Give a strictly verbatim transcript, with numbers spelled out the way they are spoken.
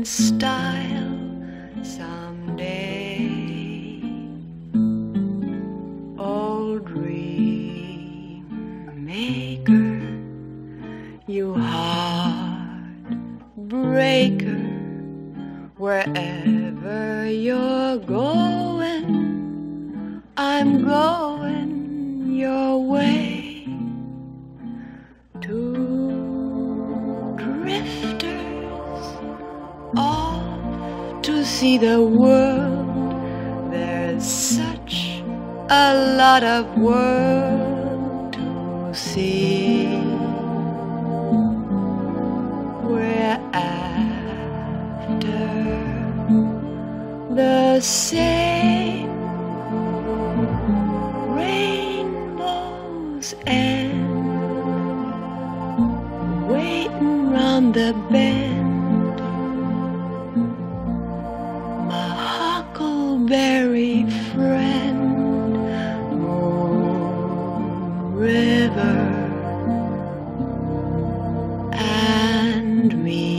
style someday. Oh, dream maker, you heartbreaker, wherever you're going, I'm going your way. Two drifters off to see the world. There's such a lot of world to see. We're after the same rainbow's end, waiting round the bend. My huckleberry friend, Moon River and me.